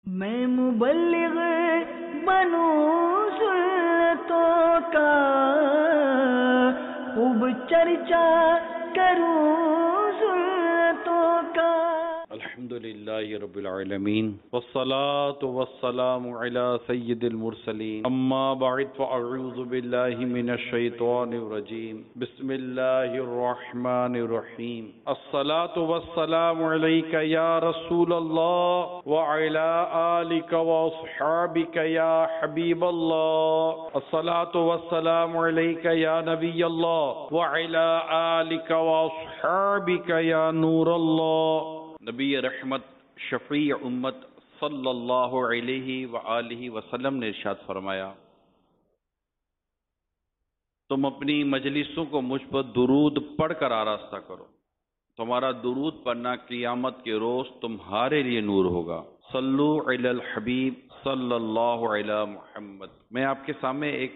میں مبلغ بنوں سنتوں کا، خوب چرچا کروں سنتوں کا۔ الحمدللہ رب العالمین والصلاة والسلام علی سید المرسلین، اما بعد فاعوذ باللہ من الشیطان الرجیم، بسم اللہ الرحمن الرحیم۔ الصلاة والسلام علیک یا رسول اللہ وعلی آلک واصحابک یا حبیب اللہ۔ الصلاة والسلام علیک یا نبی اللہ وعلی آلک واصحابک یا نور اللہ۔ نبی رحمت شفیع امت صلی اللہ علیہ وآلہ وسلم نے ارشاد فرمایا، تم اپنی مجلسوں کو مجھ پر درود پڑھ کر آراستہ کرو، تمہارا درود پڑھنا قیامت کے روز تمہارے لیے نور ہوگا۔ صلو علی الحبیب صلی اللہ علی محمد۔ میں آپ کے سامنے ایک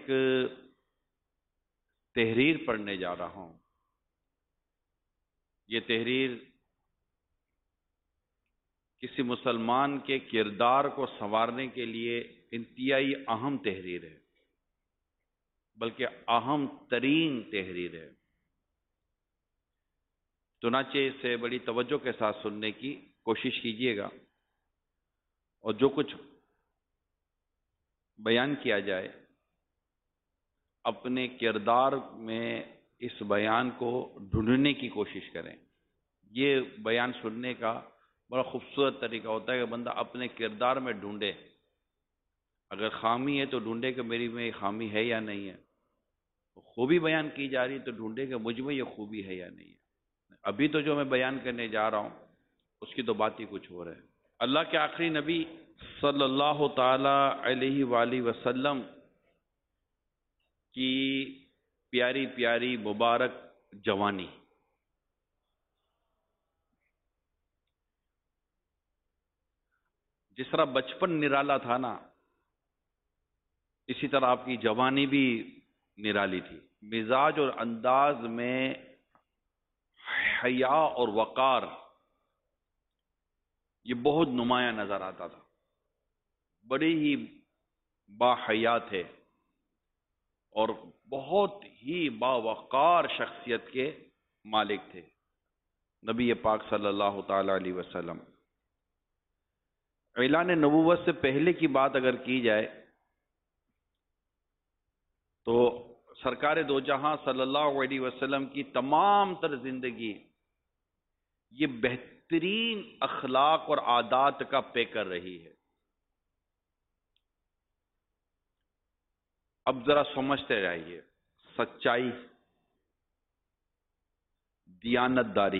تحریر پڑھنے جا رہا ہوں۔ یہ تحریر کسی مسلمان کے کردار کو سنوارنے کے لیے انتہائی اہم تحریر ہے، بلکہ اہم ترین تحریر ہے۔ چنانچہ اسے بڑی توجہ کے ساتھ سننے کی کوشش کیجیے گا، اور جو کچھ بیان کیا جائے اپنے کردار میں اس بیان کو ڈھونڈنے کی کوشش کریں۔ یہ بیان سننے کا بڑا خوبصورت طریقہ ہوتا ہے کہ بندہ اپنے کردار میں ڈھونڈے، اگر خامی ہے تو ڈھونڈے کہ میری میں یہ خامی ہے یا نہیں ہے، خوبی بیان کی جا رہی تو ڈھونڈے کہ مجھ میں یہ خوبی ہے یا نہیں ہے۔ ابھی تو جو میں بیان کرنے جا رہا ہوں اس کی تو بات ہی کچھ اور ہے۔ اللہ کے آخری نبی صلی اللہ تعالی علیہ وآلہ وسلم کی پیاری پیاری مبارک جوانی، جس طرح بچپن نرالا تھا نا، اسی طرح آپ کی جوانی بھی نرالی تھی۔ مزاج اور انداز میں حیا اور وقار یہ بہت نمایاں نظر آتا تھا۔ بڑی ہی باحیا تھے اور بہت ہی باوقار شخصیت کے مالک تھے نبی پاک صلی اللہ تعالی علیہ وسلم۔ اعلان نبوت سے پہلے کی بات اگر کی جائے تو سرکار دو جہاں صلی اللہ علیہ وسلم کی تمام تر زندگی یہ بہترین اخلاق اور عادات کا پیکر رہی ہے۔ اب ذرا سمجھتے رہیے، سچائی، دیانت داری،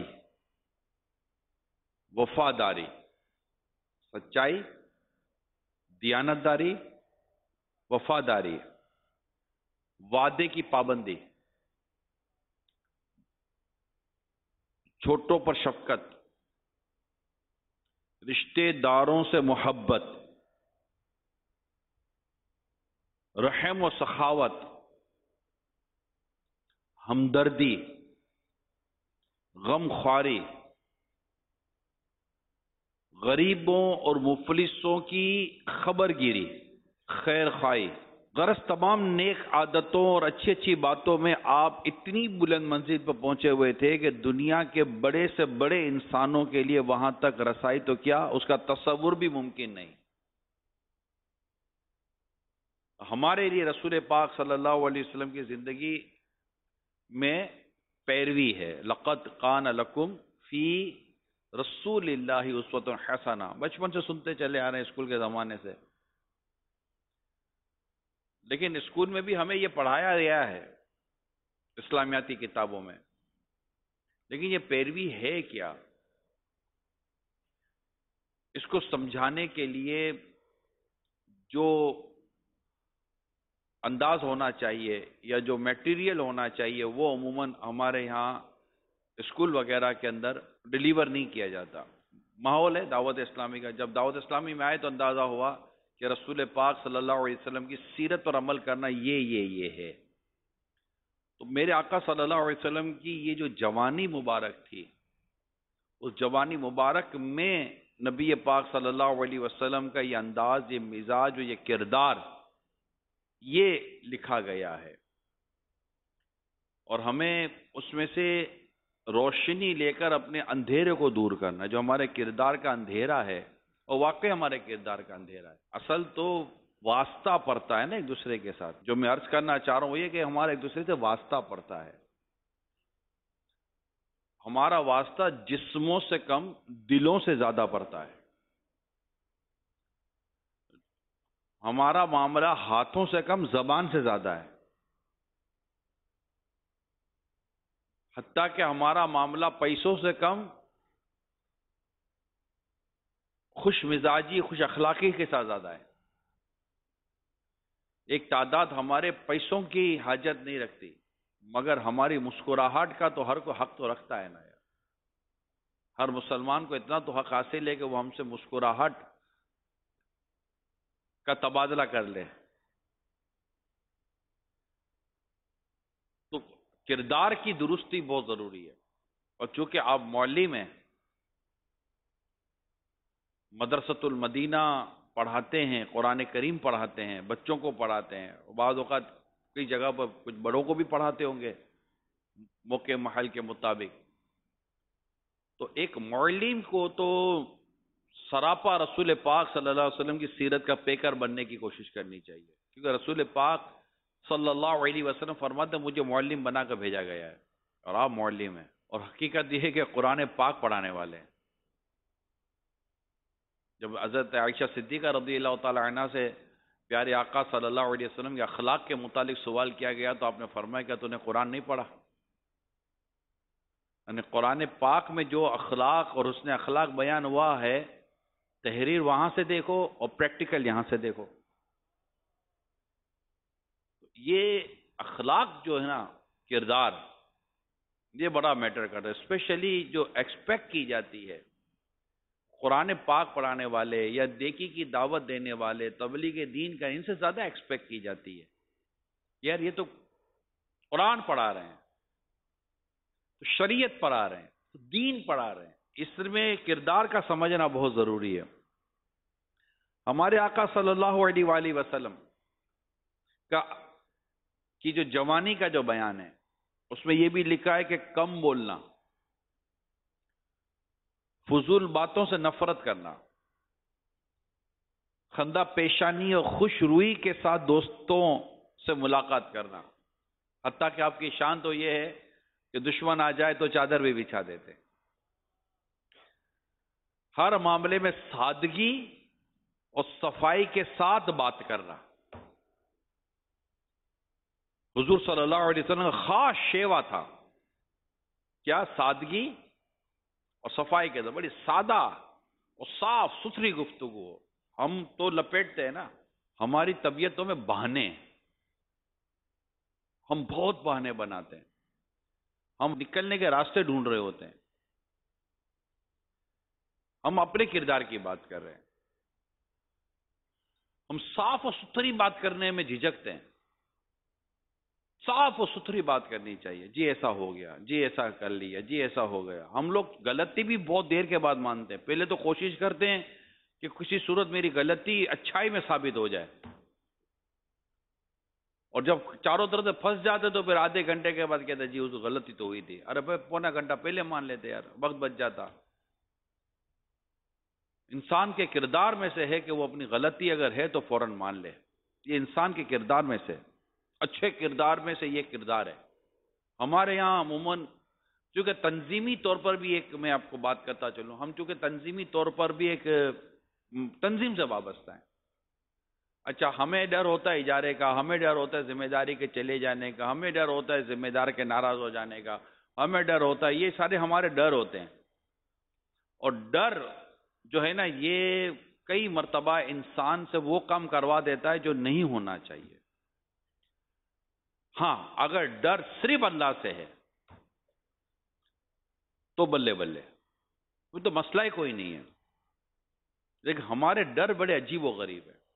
وفاداری، سچائی، دیانت داری، وفاداری، وعدے کی پابندی، چھوٹوں پر شفقت، رشتے داروں سے محبت، رحم و سخاوت، ہمدردی، غم خواری، غریبوں اور مفلسوں کی خبر گیری، خیر خواہی، غرض تمام نیک عادتوں اور اچھی اچھی باتوں میں آپ اتنی بلند منزل پر پہنچے ہوئے تھے کہ دنیا کے بڑے سے بڑے انسانوں کے لیے وہاں تک رسائی تو کیا، اس کا تصور بھی ممکن نہیں۔ ہمارے لیے رسول پاک صلی اللہ علیہ وسلم کی زندگی میں پیروی ہے۔ لقد کان لکم فی رسول اللہ اسوۃ حسنہ، بچپن سے سنتے چلے آ رہے ہیں اسکول کے زمانے سے، لیکن اسکول میں بھی ہمیں یہ پڑھایا گیا ہے اسلامیاتی کتابوں میں، لیکن یہ پیروی ہے کیا؟ اس کو سمجھانے کے لیے جو انداز ہونا چاہیے یا جو میٹیریل ہونا چاہیے وہ عموماً ہمارے یہاں اسکول وغیرہ کے اندر ڈیلیور نہیں کیا جاتا۔ ماحول ہے دعوت اسلامی کا، جب دعوت اسلامی میں آئے تو اندازہ ہوا کہ رسول پاک صلی اللہ علیہ وسلم کی سیرت پر عمل کرنا یہ ہے۔ تو میرے آقا صلی اللہ علیہ وسلم کی یہ جو جوانی مبارک تھی، اس جوانی مبارک میں نبی پاک صلی اللہ علیہ وسلم کا یہ انداز، یہ مزاج، یہ کردار، یہ لکھا گیا ہے، اور ہمیں اس میں سے روشنی لے کر اپنے اندھیرے کو دور کرنا، جو ہمارے کردار کا اندھیرا ہے، اور واقعی ہمارے کردار کا اندھیرا ہے۔ اصل تو واسطہ پڑتا ہے نا ایک دوسرے کے ساتھ۔ جو میں عرض کرنا چاہ رہا ہوں وہ یہ کہ ہمارا ایک دوسرے سے واسطہ پڑتا ہے۔ ہمارا واسطہ جسموں سے کم دلوں سے زیادہ پڑتا ہے۔ ہمارا معاملہ ہاتھوں سے کم زبان سے زیادہ ہے۔ حتیٰ کہ ہمارا معاملہ پیسوں سے کم خوش مزاجی، خوش اخلاقی کے ساتھ زیادہ ہے۔ ایک تعداد ہمارے پیسوں کی حاجت نہیں رکھتی، مگر ہماری مسکراہٹ کا تو ہر کوئی حق تو رکھتا ہے نا یار۔ ہر مسلمان کو اتنا تو حق حاصل ہے کہ وہ ہم سے مسکراہٹ کا تبادلہ کر لے۔ تو کردار کی درستی بہت ضروری ہے، اور چونکہ آپ معلم ہیں، مدرسۃ المدینہ پڑھاتے ہیں، قرآن کریم پڑھاتے ہیں، بچوں کو پڑھاتے ہیں، بعض اوقات کئی جگہ پر کچھ بڑوں کو بھی پڑھاتے ہوں گے موقع محل کے مطابق۔ تو ایک معلم کو تو سراپا رسول پاک صلی اللہ علیہ وسلم کی سیرت کا پیکر بننے کی کوشش کرنی چاہیے، کیونکہ رسول پاک صلی اللہ علیہ وسلم فرماتے ہیں مجھے معلم بنا کر بھیجا گیا ہے، اور آپ معلم ہیں، اور حقیقت یہ ہے کہ قرآن پاک پڑھانے والے ہیں۔ جب حضرت عائشہ صدیقہ رضی اللہ تعالی عنہ سے پیارے آقا صلی اللہ علیہ وسلم کے اخلاق کے متعلق سوال کیا گیا تو آپ نے فرمایا کہ تو نے قرآن نہیں پڑھا؟ یعنی قرآن پاک میں جو اخلاق اور حسن اخلاق بیان ہوا ہے، تحریر وہاں سے دیکھو اور پریکٹیکل یہاں سے دیکھو۔ یہ اخلاق جو ہے نا، کردار، یہ بڑا میٹر کرتا ہے، اسپیشلی جو ایکسپیکٹ کی جاتی ہے قرآن پاک پڑھانے والے یا نیکی کی دعوت دینے والے، تبلیغ دین کا، ان سے زیادہ ایکسپیکٹ کی جاتی ہے۔ یار یہ تو قرآن پڑھا رہے ہیں، تو شریعت پڑھا رہے ہیں، تو دین پڑھا رہے ہیں، اس میں کردار کا سمجھنا بہت ضروری ہے۔ ہمارے آقا صلی اللہ علیہ وآلہ وسلم کی جو جوانی کا جو بیان ہے، اس میں یہ بھی لکھا ہے کہ کم بولنا، فضول باتوں سے نفرت کرنا، خندہ پیشانی اور خوش روئی کے ساتھ دوستوں سے ملاقات کرنا، حتیٰ کہ آپ کی شان تو یہ ہے کہ دشمن آ جائے تو چادر بھی بچھا دیتے۔ ہر معاملے میں سادگی اور صفائی کے ساتھ بات کرنا۔ حضور صلی اللہ علیہ وسلم کا خاص شیوا تھا کیا؟ سادگی اور صفائی کے ساتھ، بڑی سادہ اور صاف ستھری گفتگو۔ ہم تو لپیٹتے ہیں نا، ہماری طبیعتوں میں بہانے، ہم بہت بہانے بناتے ہیں، ہم نکلنے کے راستے ڈھونڈ رہے ہوتے ہیں۔ ہم اپنے کردار کی بات کر رہے ہیں، ہم صاف اور ستھری بات کرنے میں جھجکتے ہیں۔ صاف اور ستھری بات کرنی چاہیے، جی ایسا ہو گیا، جی ایسا کر لیا، جی ایسا ہو گیا۔ ہم لوگ غلطی بھی بہت دیر کے بعد مانتے ہیں، پہلے تو کوشش کرتے ہیں کہ کسی صورت میری غلطی اچھائی میں ثابت ہو جائے، اور جب چاروں طرف سے پھنس جاتے تو پھر آدھے گھنٹے کے بعد کہتے ہیں جی اس غلطی تو ہوئی تھی، ارے بھائی پونا گھنٹہ پہلے مان لیتے یار، وقت بچ جاتا۔ انسان کے کردار میں سے ہے کہ وہ اپنی غلطی اگر ہے تو فوراً مان لے، یہ انسان کے کردار میں سے، اچھے کردار میں سے یہ کردار ہے۔ ہمارے یہاں عموماً چونکہ تنظیمی طور پر بھی ایک، میں آپ کو بات کرتا چلوں، ہم چونکہ تنظیمی طور پر بھی ایک تنظیم سے وابستہ ہیں۔ اچھا، ہمیں ڈر ہوتا ہے اجارے کا، ہمیں ڈر ہوتا ہے ذمہ داری کے چلے جانے کا، ہمیں ڈر ہوتا ہے ذمہ دار کے ناراض ہو جانے کا، ہمیں ڈر ہوتا ہے، یہ سارے ہمارے ڈر ہوتے ہیں۔ اور ڈر جو ہے نا، یہ کئی مرتبہ انسان سے وہ کام کروا دیتا ہے جو نہیں ہونا چاہیے۔ ہاں، اگر ڈر صرف اللہ سے ہے تو بلے بلے، وہ تو مسئلہ ہی کوئی نہیں ہے۔ لیکن ہمارے ڈر بڑے عجیب و غریب ہیں،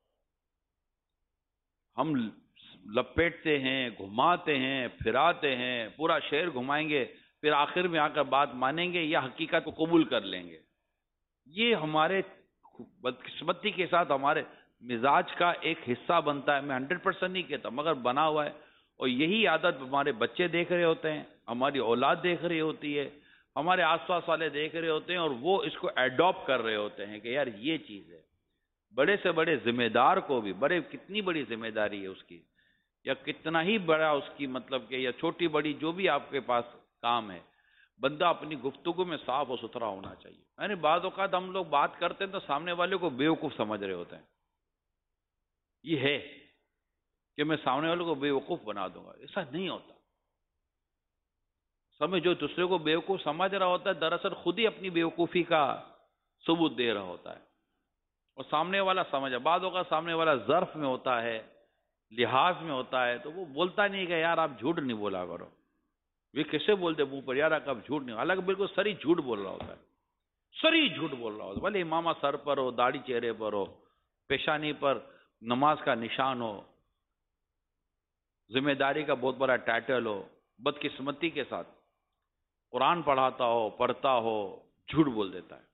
ہم لپیٹتے ہیں، گھماتے ہیں، پھراتے ہیں، پورا شہر گھمائیں گے، پھر آخر میں آ کر بات مانیں گے یا حقیقت کو قبول کر لیں گے۔ یہ ہمارے بدقسمتی کے ساتھ ہمارے مزاج کا ایک حصہ بنتا ہے. میں 100% نہیں کہتا مگر بنا ہوا ہے. اور یہی عادت ہمارے بچے دیکھ رہے ہوتے ہیں, ہماری اولاد دیکھ رہی ہوتی ہے, ہمارے آس پاس والے دیکھ رہے ہوتے ہیں, اور وہ اس کو ایڈاپٹ کر رہے ہوتے ہیں کہ یار یہ چیز ہے. بڑے سے بڑے ذمہ دار کو بھی کتنی بڑی ذمہ داری ہے اس کی, یا کتنا ہی بڑا اس کی مطلب کہ یا چھوٹی بڑی جو بھی آپ کے پاس کام ہے, بندہ اپنی گفتگو میں صاف اور ستھرا ہونا چاہیے. یعنی بعض اوقات ہم لوگ بات کرتے ہیں تو سامنے والے کو بیوقوف سمجھ رہے ہوتے ہیں. یہ ہے کہ میں سامنے والے کو بیوقوف بنا دوں گا, ایسا نہیں ہوتا. سمجھ جو دوسرے کو بیوقوف سمجھ رہا ہوتا ہے دراصل خود ہی اپنی بیوقوفی کا ثبوت دے رہا ہوتا ہے, اور سامنے والا سمجھا. بعض اوقات سامنے والا ظرف میں ہوتا ہے, لحاظ میں ہوتا ہے, تو وہ بولتا نہیں کہ یار آپ جھوٹ نہیں بولا کرو. یہ کیسے بولتے منہ پر یار آپ جھوٹ نہیں, حالانکہ بالکل سری جھوٹ بول رہا ہوتا ہے, سری جھوٹ بول رہا ہوتا ہے. بھلے امامہ سر پر ہو, داڑھی چہرے پر ہو, پیشانی پر نماز کا نشان ہو, ذمہ داری کا بہت بڑا ٹائٹل ہو, بدقسمتی کے ساتھ قرآن پڑھاتا ہو, پڑھتا ہو, جھوٹ بول دیتا ہے.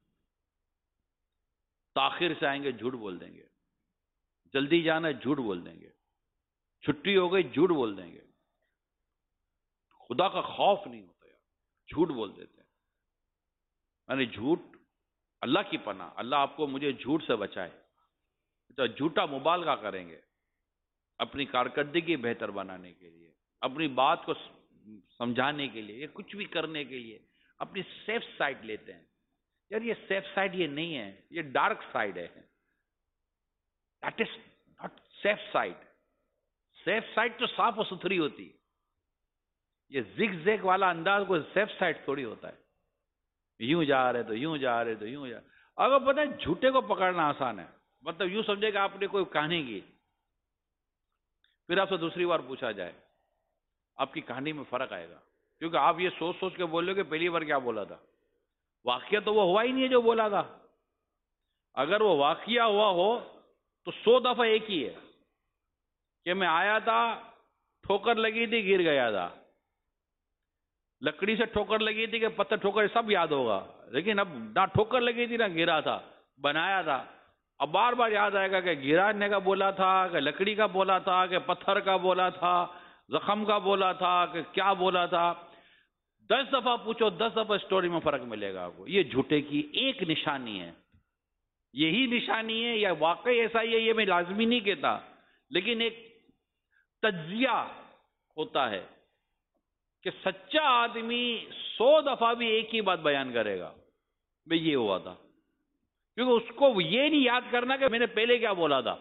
تاخیر سے آئیں گے جھوٹ بول دیں گے, جلدی جانا ہے جھوٹ بول دیں گے, چھٹی ہو گئی جھوٹ بول دیں گے. خدا کا خوف نہیں ہوتا یار, جھوٹ بول دیتے ہیں. یعنی جھوٹ اللہ کی پناہ, اللہ آپ کو مجھے جھوٹ سے بچائے. تو جھوٹا مبالغہ کریں گے اپنی کارکردگی بہتر بنانے کے لیے, اپنی بات کو سمجھانے کے لیے, یا کچھ بھی کرنے کے لیے اپنی سیف سائڈ لیتے ہیں. یار یہ سیف سائڈ یہ نہیں ہے, یہ ڈارک سائڈ ہے. That is not safe side. Safe side تو صاف اور ستھری ہوتی ہے. یہ زگ زیگ والا انداز کوئی سیف سائڈ تھوڑی ہوتا ہے. یوں جا رہے تو یوں جا رہے تو یوں جا. اگر پتہ ہے جھوٹے کو پکڑنا آسان ہے, مطلب یوں سمجھے کہ آپ نے کوئی کہانی کی, پھر آپ سے دوسری بار پوچھا جائے, آپ کی کہانی میں فرق آئے گا, کیونکہ آپ یہ سوچ سوچ کے بولے کہ پہلی بار کیا بولا تھا. واقعہ تو وہ ہوا ہی نہیں ہے جو بولا تھا. اگر وہ واقعہ ہوا ہو تو 100 دفعہ ایک ہی ہے کہ میں آیا تھا, ٹھوکر لگی تھی, گر گیا تھا. لکڑی سے ٹھوکر لگی تھی کہ پتھر ٹھوکر سب یاد ہوگا, لیکن اب نہ ٹھوکر لگی تھی نہ گرا تھا, بنایا تھا. اب بار بار یاد آئے گا کہ گرانے کا بولا تھا, کہ لکڑی کا بولا تھا, کہ پتھر کا بولا تھا, زخم کا بولا تھا, کہ کیا بولا تھا. 10 دفعہ پوچھو, 10 دفعہ سٹوری میں فرق ملے گا آپ کو. یہ جھوٹے کی ایک نشانی ہے, یہی نشانی ہے. یا واقعی ایسا ہی ہے, یہ میں لازمی نہیں کہتا, لیکن ایک تجزیہ ہوتا ہے کہ سچا آدمی 100 دفعہ بھی ایک ہی بات بیان کرے گا, بھئی یہ ہوا تھا, کیونکہ اس کو یہ نہیں یاد کرنا کہ میں نے پہلے کیا بولا تھا.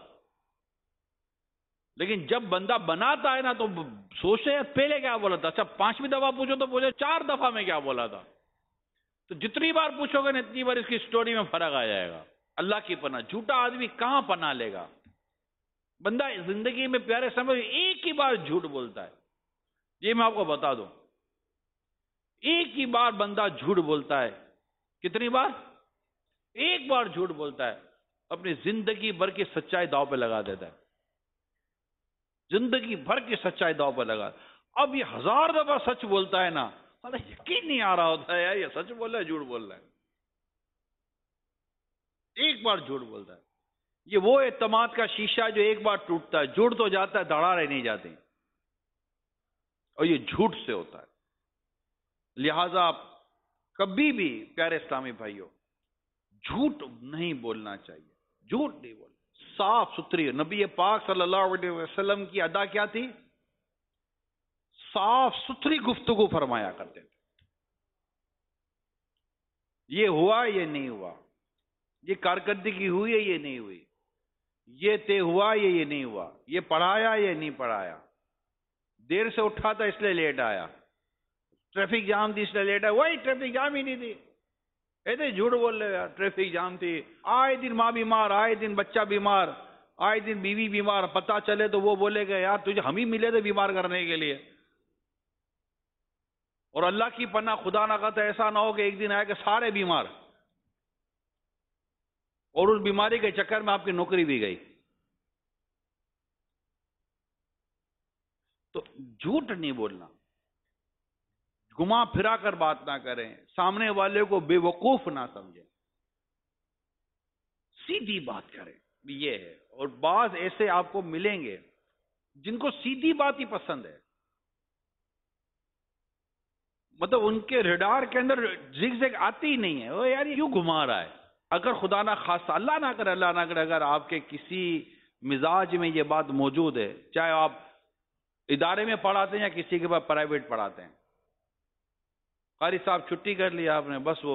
لیکن جب بندہ بناتا ہے نا تو سوچتے ہیں پہلے کیا بولا تھا. اچھا 5ویں دفعہ پوچھو تو پوچھو 4 دفعہ میں کیا بولا تھا. تو جتنی بار پوچھو گے نا اتنی بار اس کی سٹوری میں فرق آ جائے گا. اللہ کی پناہ, جھوٹا آدمی کہاں پناہ لے گا. بندہ زندگی میں پیارے سمجھ ایک ہی بار جھوٹ بولتا ہے. یہ میں آپ کو بتا دوں, ایک ہی بار بندہ جھوٹ بولتا ہے. کتنی بار؟ ایک بار جھوٹ بولتا ہے, اپنی زندگی بھر کی سچائی داؤ پہ لگا دیتا ہے. زندگی بھر کی سچائی داؤ پہ لگا. اب یہ 1000 دفعہ سچ بولتا ہے نا, یقین نہیں آ رہا ہوتا ہے یار یہ سچ بول رہا ہے جھوٹ بول رہا ہے. ایک بار جھوٹ بولتا ہے. یہ وہ اعتماد کا شیشہ جو ایک بار ٹوٹتا ہے, جڑ تو جاتا ہے, دراڑیں نہیں جاتی, اور یہ جھوٹ سے ہوتا ہے. لہذا کبھی بھی پیارے اسلامی بھائیوں جھوٹ نہیں بولنا چاہیے. جھوٹ نہیں بولنا, صاف ستھری. نبی پاک صلی اللہ علیہ وسلم کی ادا کیا تھی؟ صاف ستھری گفتگو فرمایا کرتے تھے. یہ ہوا یہ نہیں ہوا, یہ کارکردگی ہوئی ہے یہ نہیں ہوئی, یہ طے ہوا یہ نہیں ہوا, یہ پڑھایا یہ نہیں پڑھایا, دیر سے اٹھا تھا اس لیے لیٹ آیا, ٹریفک جام تھی اس لیے لیٹ آیا. وہی ٹریفک جام ہی نہیں تھی, ایسے جھوٹ بول رہے یار, ٹریفک جام تھی. آئے دن ماں بیمار, آئے دن بچہ بیمار, آئے دن بیوی بیمار. پتہ چلے تو وہ بولے گا یار تجھے ہم ہی ملے تھے بیمار کرنے کے لیے. اور اللہ کی پناہ خدا نہ کرتا ایسا نہ ہو کہ ایک دن آئے کہ سارے بیمار, اور اس بیماری کے چکر میں آپ کی نوکری بھی گئی. تو جھوٹ نہیں بولنا, گما پھرا کر بات نہ کریں, سامنے والے کو بے وقوف نہ سمجھیں. سیدھی بات کریں، یہ ہے۔ اور بعض ایسے آپ کو ملیں گے جن کو سیدھی بات ہی پسند ہے، مطلب ان کے ریڈار کے اندر زگ زگ آتی ہی نہیں ہے، وہ یار یہ کیوں گھما رہا ہے۔ اگر خدا نہ خاصہ، اللہ نہ کرے، اللہ نہ کرے، اگر آپ کے کسی مزاج میں یہ بات موجود ہے، چاہے آپ ادارے میں پڑھاتے ہیں یا کسی کے پاس پرائیویٹ پڑھاتے ہیں، قاری صاحب چھٹی کر لیا آپ نے، بس وہ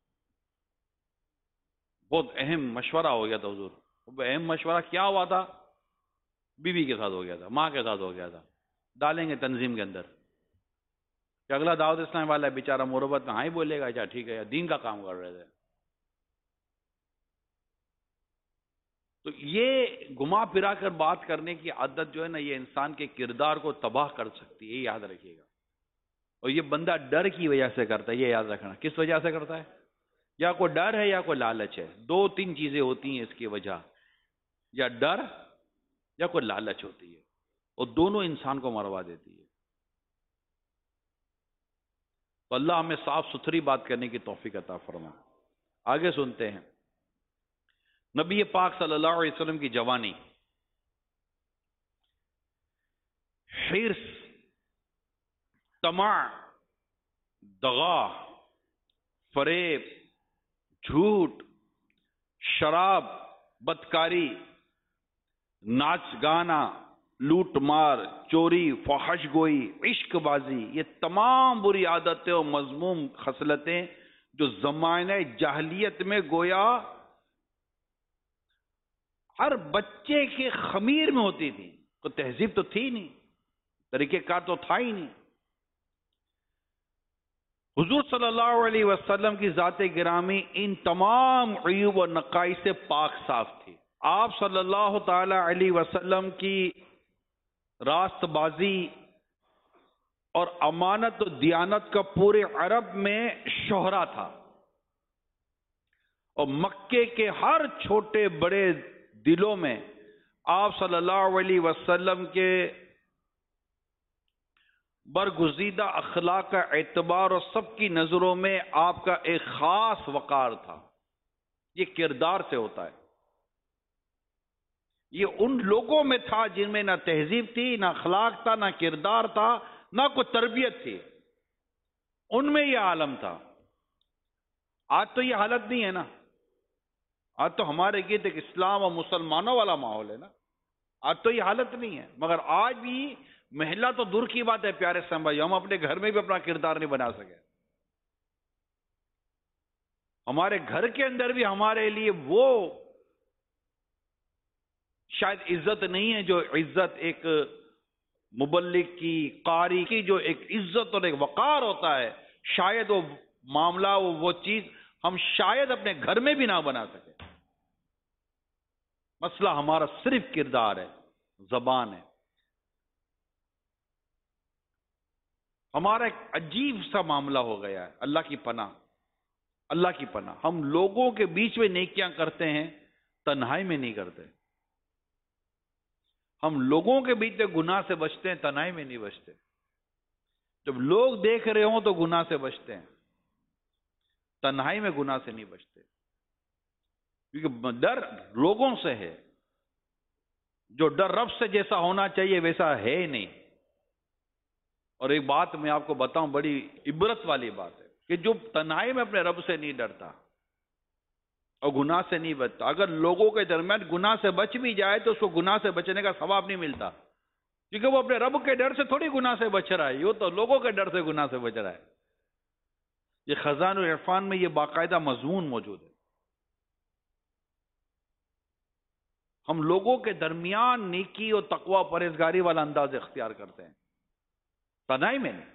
بہت اہم مشورہ ہو گیا تھا حضور، وہ اہم مشورہ کیا ہوا تھا؟ بیوی کے ساتھ ہو گیا تھا، ماں کے ساتھ ہو گیا تھا، ڈالیں گے تنظیم کے اندر کہ اگلا دعوت اسلام والا ہے بیچارہ مربت میں ہاں ہی بولے گا، اچھا ٹھیک ہے، یا دین کا کام کر رہے تھے۔ تو یہ گھما پھرا کر بات کرنے کی عادت جو ہے نا، یہ انسان کے کردار کو تباہ کر سکتی ہے، یہ یاد رکھیے گا۔ اور یہ بندہ ڈر کی وجہ سے کرتا ہے، یہ یاد رکھنا۔ کس وجہ سے کرتا ہے؟ یا کوئی ڈر ہے یا کوئی لالچ ہے، دو تین چیزیں ہوتی ہیں اس کی وجہ، یا ڈر یا کوئی لالچ ہوتی ہے، اور دونوں انسان کو مروا دیتی ہے۔ تو اللہ ہمیں صاف ستھری بات کرنے کی توفیق عطا فرما۔ آگے سنتے ہیں، نبی پاک صلی اللہ علیہ وسلم کی جوانی، حرص، طمع، دغا، فریب، جھوٹ، شراب، بدکاری، ناچ گانا، لوٹ مار، چوری، فحش گوئی، عشق بازی، یہ تمام بری عادتیں اور مذموم خصلتیں جو زمانہ جاہلیت میں گویا ہر بچے کے خمیر میں ہوتی تھی، تو تہذیب تو تھی نہیں، طریقہ کار تو تھا ہی نہیں۔ حضور صلی اللہ علیہ وسلم کی ذات گرامی ان تمام عیوب و نقائص سے پاک صاف تھی۔ آپ صلی اللہ تعالی علیہ وسلم کی راست بازی اور امانت و دیانت کا پورے عرب میں شہرا تھا، اور مکے کے ہر چھوٹے بڑے دلوں میں آپ صلی اللہ علیہ وسلم کے برگزیدہ اخلاق کا اعتبار اور سب کی نظروں میں آپ کا ایک خاص وقار تھا۔ یہ کردار سے ہوتا ہے، یہ ان لوگوں میں تھا جن میں نہ تہذیب تھی، نہ اخلاق تھا، نہ کردار تھا، نہ کوئی تربیت تھی، ان میں یہ عالم تھا۔ آج تو یہ حالت نہیں ہے نا، آج تو ہمارے گرد ایک اسلام اور مسلمانوں والا ماحول ہے نا، آج تو یہ حالت نہیں ہے۔ مگر آج بھی محلہ تو دور کی بات ہے پیارے بھائی، ہم اپنے گھر میں بھی اپنا کردار نہیں بنا سکے۔ ہمارے گھر کے اندر بھی ہمارے لیے وہ شاید عزت نہیں ہے جو عزت ایک مبلغ کی، قاری کی جو ایک عزت اور ایک وقار ہوتا ہے، شاید وہ معاملہ، وہ چیز ہم شاید اپنے گھر میں بھی نہ بنا سکے۔ مسئلہ ہمارا صرف کردار ہے، زبان ہے۔ ہمارا ایک عجیب سا معاملہ ہو گیا ہے، اللہ کی پناہ، اللہ کی پناہ۔ ہم لوگوں کے بیچ میں نیکیاں کرتے ہیں، تنہائی میں نہیں کرتے۔ ہم لوگوں کے بیچ میں گناہ سے بچتے ہیں، تنہائی میں نہیں بچتے۔ جب لوگ دیکھ رہے ہوں تو گناہ سے بچتے ہیں، تنہائی میں گناہ سے نہیں بچتے، کیونکہ ڈر لوگوں سے ہے۔ جو ڈر رب سے جیسا ہونا چاہیے ویسا ہے ہی نہیں۔ اور ایک بات میں آپ کو بتاؤں، بڑی عبرت والی بات ہے، کہ جو تنہائی میں اپنے رب سے نہیں ڈرتا اور گناہ سے نہیں بچتا، اگر لوگوں کے درمیان گناہ سے بچ بھی جائے تو اس کو گناہ سے بچنے کا ثواب نہیں ملتا، کیونکہ وہ اپنے رب کے ڈر سے تھوڑی گناہ سے بچ رہا ہے، یہ تو لوگوں کے ڈر سے گناہ سے بچ رہا ہے۔ یہ خزان العرفان میں یہ باقاعدہ مضمون موجود ہے۔ ہم لوگوں کے درمیان نیکی اور تقوی و پرہیزگاری والا انداز اختیار کرتے ہیں، تنہائی میں نہیں۔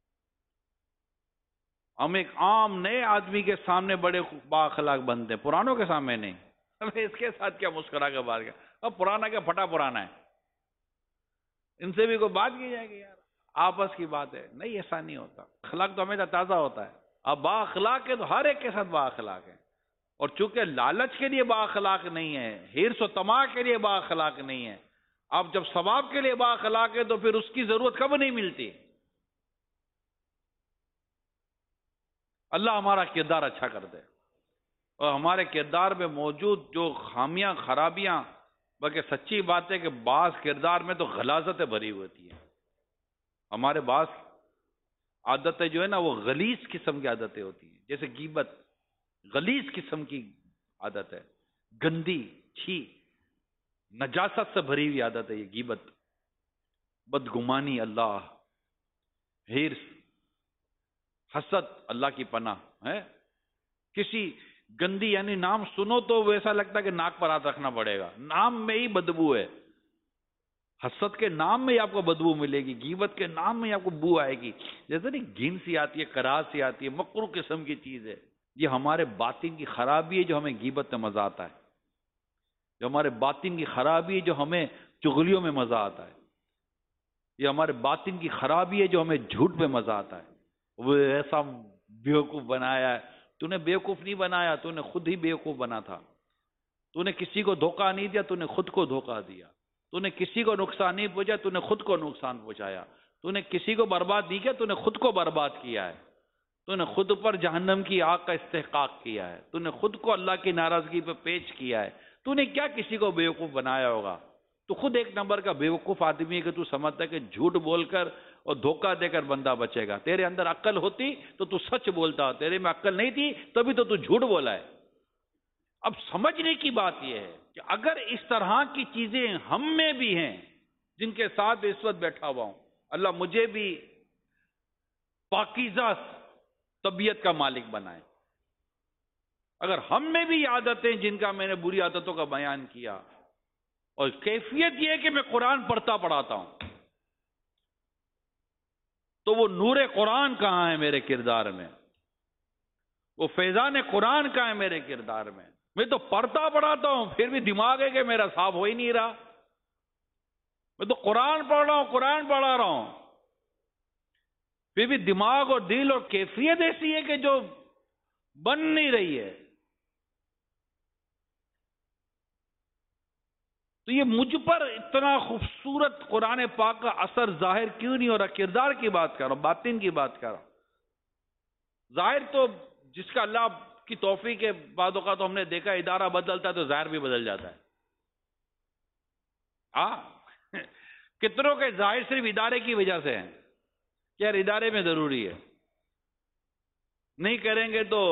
ہم ایک عام نئے آدمی کے سامنے بڑے با اخلاق بنتے ہیں، پرانوں کے سامنے نہیں۔ اس کے ساتھ کیا مسکرا کے بات کیا، اب پرانا کیا پھٹا پرانا ہے، ان سے بھی کوئی بات کی جائے گی، یار آپس کی بات ہے، نہیں، ایسا نہیں ہوتا۔ اخلاق تو ہمیشہ تازہ ہوتا ہے۔ اب با اخلاق ہے تو ہر ایک کے ساتھ با اخلاق ہے، اور چونکہ لالچ کے لیے با اخلاق نہیں ہے، حرص و طمع کے لیے با اخلاق نہیں ہے، اب جب ثواب کے لیے با اخلاق ہے تو پھر اس کی ضرورت کب نہیں ملتی۔ اللہ ہمارا کردار اچھا کر دے، اور ہمارے کردار میں موجود جو خامیاں خرابیاں، بلکہ سچی بات ہے کہ بعض کردار میں تو غلاظتیں بھری ہوتی ہیں. ہمارے بعض عادتیں جو ہے نا وہ غلیظ قسم کی عادتیں ہوتی ہیں، جیسے غیبت غلیظ قسم کی عادت ہے، گندی، چھی، نجاست سے بھری ہوئی عادت ہے یہ غیبت. بدگمانی اللہ، ہرس، حسد اللہ کی پناہ ہے. کسی گندی یعنی نام سنو تو ویسا لگتا ہے کہ ناک پر ہاتھ رکھنا پڑے گا، نام میں ہی بدبو ہے. حسد کے نام میں ہی آپ کو بدبو ملے گی، غیبت کے نام میں ہی آپ کو بو آئے گی. جیسے نہیں گھن سی آتی ہے، کراہ سی آتی ہے، مکروہ قسم کی چیز ہے. یہ ہمارے باطن کی خرابی ہے جو ہمیں غیبت میں مزہ آتا ہے، جو ہمارے باطن کی خرابی ہے جو ہمیں چغلیوں میں مزہ آتا ہے. یہ ہمارے باطن کی خرابی ہے جو ہمیں جھوٹ میں مزہ آتا ہے. وہ ایسا بیوقوف بنایا ہے. تو نے بیوقوف نہیں بنایا، تو نے خود ہی بیوقوف بنا تھا. تو نے کسی کو دھوکہ نہیں دیا، تو نے خود کو دھوکہ دیا. تو نے کسی کو نقصان نہیں پہنچایا، تو نے خود کو نقصان پہنچایا. تو نے کسی کو برباد نہیں کیا، تو نے خود کو برباد کیا ہے. تو نے خود پر جہنم کی آگ کا استحقاق کیا ہے. تو نے خود کو اللہ کی ناراضگی پہ پیش کیا ہے. تو نے کیا کسی کو بیوقوف بنایا ہوگا؟ تو خود ایک نمبر کا بیوقوف آدمی ہے کہ تو سمجھتا ہے کہ جھوٹ بول کر اور دھوکہ دے کر بندہ بچے گا. تیرے اندر عقل ہوتی تو سچ بولتا، تیرے میں عقل نہیں تھی تبھی تو جھوٹ بولا ہے. اب سمجھنے کی بات یہ ہے کہ اگر اس طرح کی چیزیں ہم میں بھی ہیں جن کے ساتھ اس وقت بیٹھا ہوا ہوں، اللہ مجھے بھی پاکیزہ طبیعت کا مالک بنائے. اگر ہم میں بھی عادتیں جن کا میں نے بری عادتوں کا بیان کیا، اور کیفیت یہ ہے کہ میں قرآن پڑھتا پڑھاتا ہوں، تو وہ نور قرآن کہاں ہے میرے کردار میں؟ وہ فیضان قرآن کہاں ہے میرے کردار میں؟ میں تو پڑھتا پڑھاتا ہوں، پھر بھی دماغ ہے کہ میرا صاف ہو ہی نہیں رہا. میں تو قرآن پڑھ رہا ہوں، قرآن پڑھا رہا ہوں، پھر بھی دماغ اور دل اور کیفیت ایسی ہے کہ جو بن نہیں رہی ہے. تو یہ مجھ پر اتنا خوبصورت قرآن پاک کا اثر ظاہر کیوں نہیں ہو رہا؟ کردار کی بات کر رہا ہوں، باطن کی بات کر رہا ہوں. ظاہر تو جس کا اللہ کی توفیق کے بعد اوقات تو ہم نے دیکھا ادارہ بدلتا ہے تو ظاہر بھی بدل جاتا ہے. کتنوں کے ظاہر صرف ادارے کی وجہ سے ہیں کہ یار ادارے میں ضروری ہے، نہیں کریں گے تو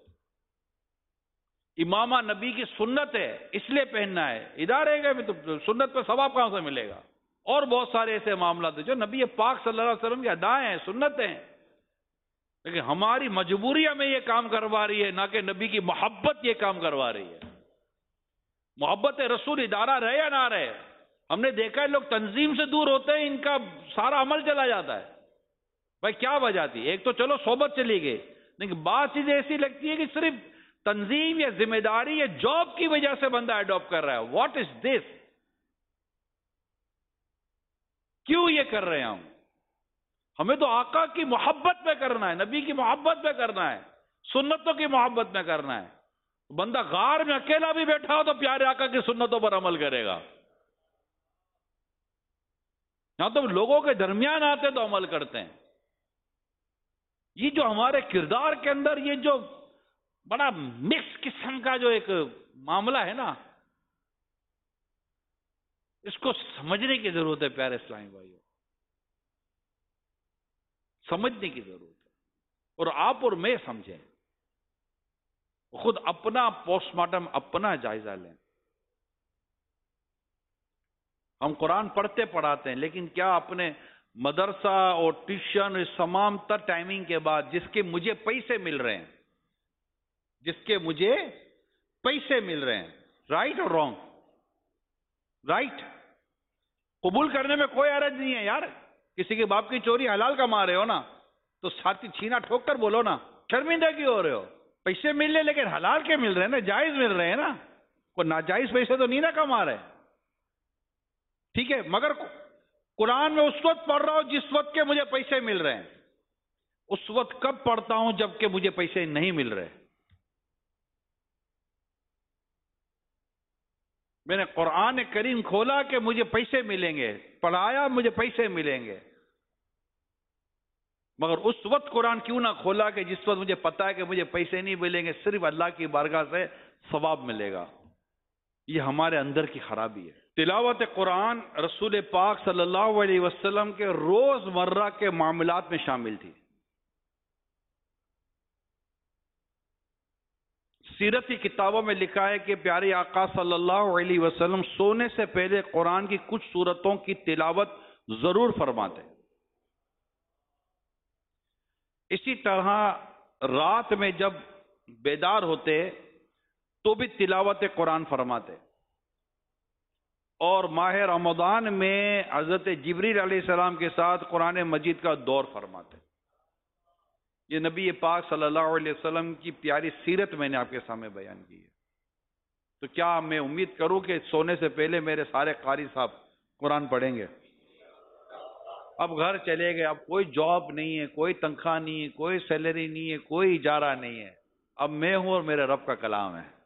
امامہ نبی کی سنت ہے اس لیے پہننا ہے، ادارے گئے تو سنت پہ ثواب کہاں سے ملے گا؟ اور بہت سارے ایسے معاملات ہیں جو نبی پاک صلی اللہ علیہ وسلم کی ادائیں ہیں، سنتیں ہیں، لیکن ہماری مجبوری ہمیں یہ کام کروا رہی ہے، نہ کہ نبی کی محبت یہ کام کروا رہی ہے. محبت رسول ادارہ رہے یا نہ رہے، ہم نے دیکھا ہے لوگ تنظیم سے دور ہوتے ہیں، ان کا سارا عمل چلا جاتا ہے. بھائی کیا وجہ تھی؟ ایک تو چلو صحبت چلی گئی، لیکن بعض چیزیں ایسی لگتی ہے کہ صرف تنظیم یا ذمہ داری یا جاب کی وجہ سے بندہ اڈاپٹ کر رہا ہے. What is this? کیوں یہ کر رہے ہیں ہم؟ ہمیں تو آقا کی محبت پہ کرنا ہے، نبی کی محبت پہ کرنا ہے، سنتوں کی محبت میں کرنا ہے. بندہ غار میں اکیلا بھی بیٹھا ہو تو پیارے آقا کی سنتوں پر عمل کرے گا. یہاں تو لوگوں کے درمیان آتے تو عمل کرتے ہیں. یہ جو ہمارے کردار کے اندر یہ جو بڑا مکس قسم کا جو ایک معاملہ ہے نا، اس کو سمجھنے کی ضرورت ہے پیارے اسلامی بھائیوں، سمجھنے کی ضرورت ہے. اور آپ اور میں سمجھیں، خود اپنا پوسٹ مارٹم اپنا جائزہ لیں. ہم قرآن پڑھتے پڑھاتے ہیں، لیکن کیا اپنے مدرسہ اور ٹیوشن اس تمام تر ٹائمنگ کے بعد جس کے مجھے پیسے مل رہے ہیں، جس کے مجھے پیسے مل رہے ہیں، رائٹ اور رانگ؟ رائٹ. قبول کرنے میں کوئی حرج نہیں ہے یار. کسی کے باپ کی چوری حلال کما رہے ہو نا، تو ساتھی چھینا ٹھوک کر بولو نا، شرمندہ کیوں ہو رہے ہو؟ پیسے مل رہے لیکن حلال کے مل رہے ہیں نا، جائز مل رہے ہیں نا، کوئی ناجائز پیسے تو نہیں نا کما رہے. ٹھیک ہے، مگر قرآن میں اس وقت پڑھ رہا ہوں جس وقت کے مجھے پیسے مل رہے ہیں. اس وقت کب پڑھتا ہوں جب کہ مجھے پیسے نہیں مل رہے. میں نے قرآن کریم کھولا کہ مجھے پیسے ملیں گے، پڑھایا مجھے پیسے ملیں گے. مگر اس وقت قرآن کیوں نہ کھولا کہ جس وقت مجھے پتا ہے کہ مجھے پیسے نہیں ملیں گے، صرف اللہ کی بارگاہ سے ثواب ملے گا. یہ ہمارے اندر کی خرابی ہے. تلاوت قرآن رسول پاک صلی اللہ علیہ وسلم کے روز مرہ کے معاملات میں شامل تھی. سیرت کی کتابوں میں لکھا ہے کہ پیارے آقا صلی اللہ علیہ وسلم سونے سے پہلے قرآن کی کچھ سورتوں کی تلاوت ضرور فرماتے. اسی طرح رات میں جب بیدار ہوتے تو بھی تلاوت قرآن فرماتے. اور ماہ رمضان میں حضرت جبریل علیہ السلام کے ساتھ قرآن مجید کا دور فرماتے. یہ نبی پاک صلی اللہ علیہ وسلم کی پیاری سیرت میں نے آپ کے سامنے بیان کی ہے. تو کیا میں امید کروں کہ سونے سے پہلے میرے سارے قاری صاحب قرآن پڑھیں گے؟ اب گھر چلے گئے، اب کوئی جاب نہیں ہے، کوئی تنخواہ نہیں ہے، کوئی سیلری نہیں ہے، کوئی اجارہ نہیں ہے. اب میں ہوں اور میرے رب کا کلام ہے.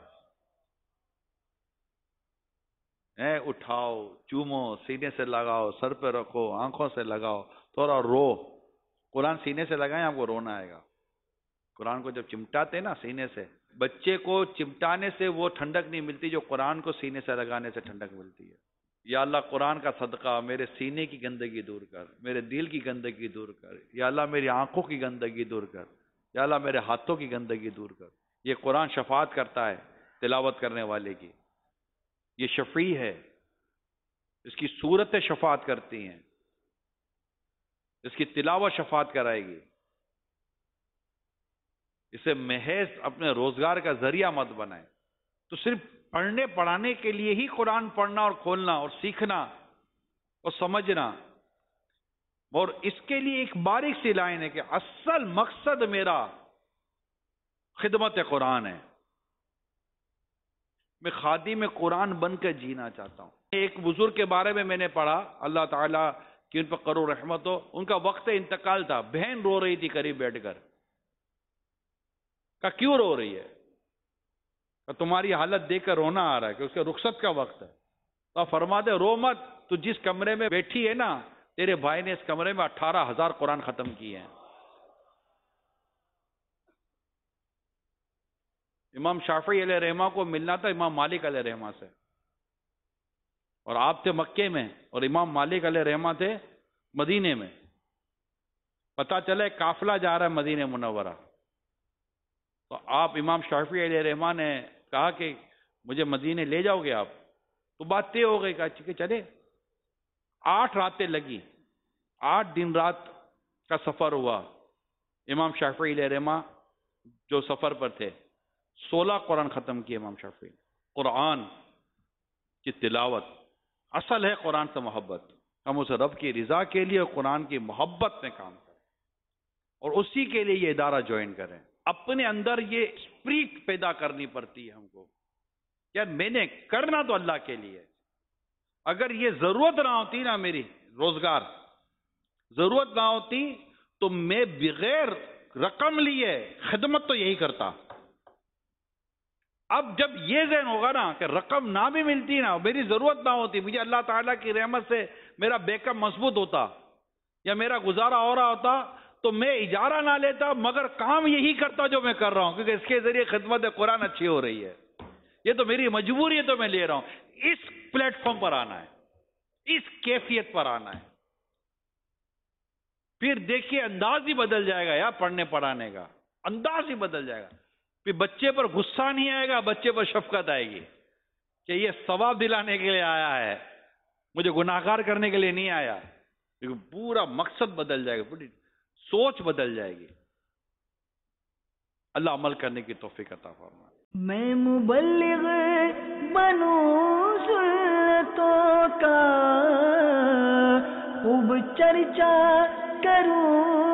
اٹھاؤ، چومو، سینے سے لگاؤ، سر پہ رکھو، آنکھوں سے لگاؤ، تھوڑا رو. قرآن سینے سے لگائیں، آپ کو رونا آئے گا. قرآن کو جب چمٹاتے نا سینے سے، بچے کو چمٹانے سے وہ ٹھنڈک نہیں ملتی جو قرآن کو سینے سے لگانے سے ٹھنڈک ملتی ہے. یا اللہ قرآن کا صدقہ میرے سینے کی گندگی دور کر، میرے دل کی گندگی دور کر. یا اللہ میری آنکھوں کی گندگی دور کر. یا اللہ میرے ہاتھوں کی گندگی دور کر. یہ قرآن شفاعت کرتا ہے تلاوت کرنے والے کی. یہ شفیع ہے، اس کی صورتیں شفاعت کرتی ہیں، اس کی تلاوت شفاعت کرائے گی. اسے محض اپنے روزگار کا ذریعہ مت بنائے. تو صرف پڑھنے پڑھانے کے لیے ہی قرآن پڑھنا اور کھولنا اور سیکھنا اور سمجھنا، اور اس کے لیے ایک باریک سی لائن ہے کہ اصل مقصد میرا خدمت قرآن ہے. میں خادم قرآن بن کر جینا چاہتا ہوں. ایک بزرگ کے بارے میں نے پڑھا، اللہ تعالیٰ کی ان پر کرو رحمت ہو. ان کا وقت انتقال تھا، بہن رو رہی تھی قریب بیٹھ کر. کہا کیوں رو رہی ہے؟ کہ تمہاری حالت دیکھ کر رونا آ رہا ہے کہ اس کے رخصت کا وقت ہے. تو فرما دے رو مت، تو جس کمرے میں بیٹھی ہے نا، تیرے بھائی نے اس کمرے میں 18,000 قرآن ختم کیے ہیں. امام شافعی علیہ رحمہ کو ملنا تھا امام مالک علیہ رحمہ سے، اور آپ تھے مکے میں اور امام مالک علیہ رحمہ تھے مدینے میں. پتہ چلا قافلہ جا رہا ہے مدینہ منورہ. تو آپ امام شافعی علیہ رحمہ نے کہا کہ مجھے مدینے لے جاؤ گے آپ؟ تو بات طے ہو گئی. کہا چلے. 8 راتیں لگی، 8 دن رات کا سفر ہوا. امام شافعی علیہ رحمہ جو سفر پر تھے 16 قرآن ختم کیے امام شافعی. قرآن کی تلاوت اصل ہے قرآن سے محبت. ہم اسے رب کی رضا کے لیے قرآن کی محبت میں کام کریں اور اسی کے لیے یہ ادارہ جوائن کریں. اپنے اندر یہ اسپرٹ پیدا کرنی پڑتی ہے ہم کو. یار میں نے کرنا تو اللہ کے لیے. اگر یہ ضرورت نہ ہوتی نا، میری روزگار ضرورت نہ ہوتی تو میں بغیر رقم لیے خدمت تو یہی کرتا. اب جب یہ ذہن ہوگا نا کہ رقم نہ بھی ملتی نا، میری ضرورت نہ ہوتی، مجھے اللہ تعالیٰ کی رحمت سے میرا بیک اپ مضبوط ہوتا یا میرا گزارا ہو رہا ہوتا، تو میں اجارہ نہ لیتا مگر کام یہی کرتا جو میں کر رہا ہوں، کیونکہ اس کے ذریعے خدمت قرآن اچھی ہو رہی ہے. یہ تو میری مجبوری ہے تو میں لے رہا ہوں. اس پلیٹ فارم پر آنا ہے، اس کیفیت پر آنا ہے. پھر دیکھیے انداز ہی بدل جائے گا. یا پڑھنے پڑھانے کا انداز ہی بدل جائے گا. پھر بچے پر غصہ نہیں آئے گا، بچے پر شفقت آئے گی کہ یہ ثواب دلانے کے لیے آیا ہے، مجھے گناہگار کرنے کے لیے نہیں آیا. پورا مقصد بدل جائے گا، پوری سوچ بدل جائے گی. اللہ عمل کرنے کی توفیق عطا فرمائے. میں مبلغ بنوں سنتوں کا خوب چرچا کروں